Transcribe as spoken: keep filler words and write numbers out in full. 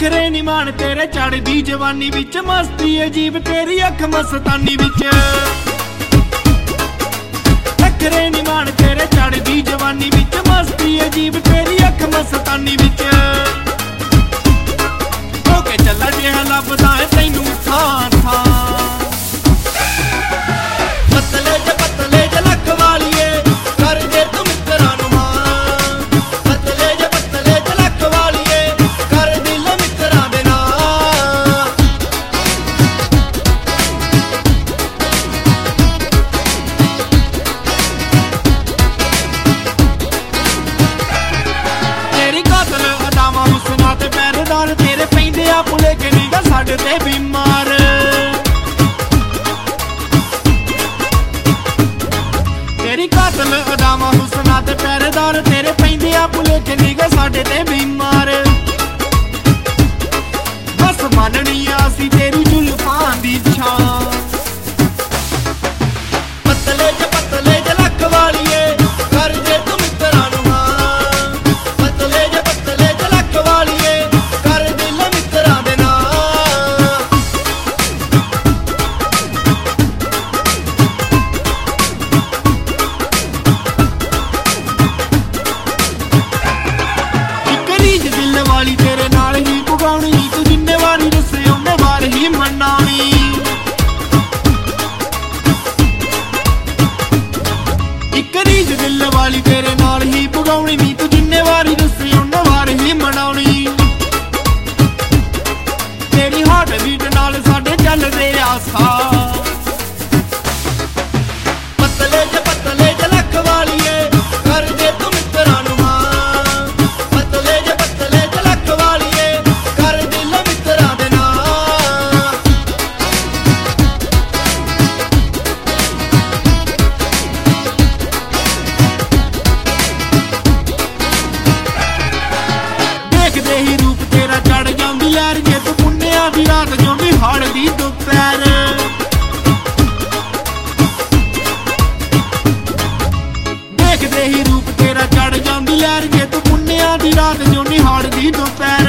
नखरे नी मान तेरे चढ़दी जवानी विच, मस्ती अजीब तेरी अख मस्तानी विच। नखरे नी मान तेरे चढ़दी जवानी विच, मस्ती अजीब तेरी अख मस्तानी विच। होके चला जिहा लभदा है तैनू थां थां, पतले ज पतले ज लख वालिए कर दे तू मित्तरां नूं मां। पतले ज पतले ज लख वालिए कर दिल मित्तरां दे नां। तेरी कातल अदावां हुस्ना ते पैरदार, तेरे पैंदे आ भुले के नीगा साडे ते बीमार। तेरी कातल अदावां हुस्ना ते पैरदार, तेरे पैंदे आ भुले के नीगा साडे ते बीमार। बस मननी असी तेरी जुल्फां दी छां। पतले च पतले च लख वालिए कर दे तू मित्तरां नूं मां। पतले च पतले च लख वालिए कर दिल मित्तरां दे नां। वाली तेरे नाल ही पुगाउणी, तू जिन्ने वारी दस्से उन्ने वार ही मनाउणी। इक रीज दिल वाली तेरे नाल ही पुगाउणी, नी तू जिन्ने वारी दस्से उन्ने वार ही मनाउणी। तेरी हार्ट बीट नाल साडे चलदे आसा। पतले च पतले च लख वालिए कर दे तू मित्तरां नूं मां। पतले च पतले च लख वालिए कर दिल मित्तरां दे नां। देखदे ही रूप तेरा चढ़ जांदी लैर, जे तू पुन्नेआ दी रात जोंदी हाड़ दी दोपैर। देखदे ही रूप तेरा चढ़ जांदी लैर, जे तू पुन्नेआ दी रात जोंदी हाड़ दी दोपैर।